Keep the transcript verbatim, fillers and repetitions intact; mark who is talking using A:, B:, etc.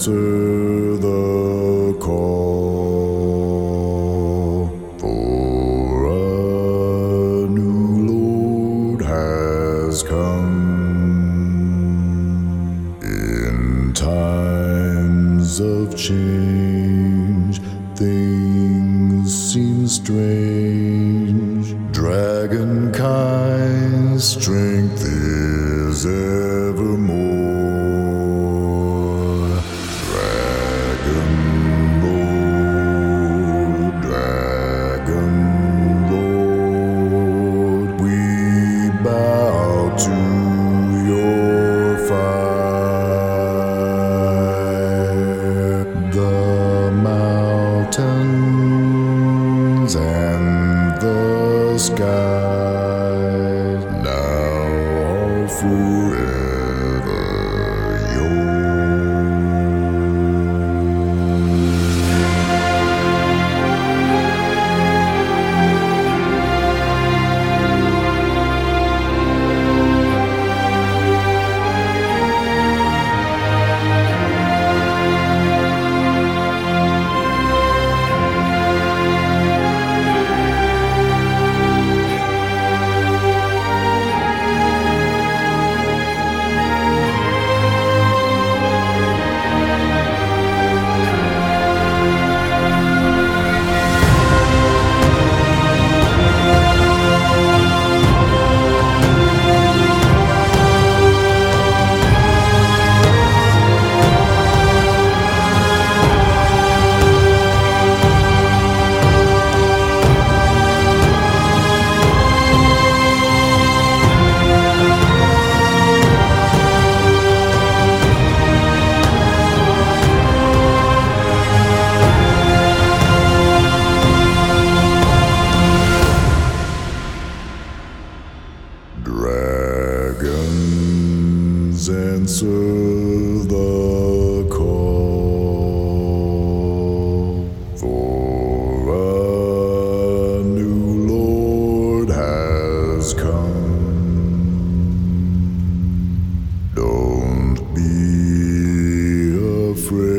A: answer the call, for a new Lord has come. In times of change, things seem strange. Dragonkind's strength is evermore. Dragon Lord, Dragon Lord, we bow to your fire. The mountains and the skies now are forever yours. Dragons answer the call, for a new Lord has come. Don't be afraid.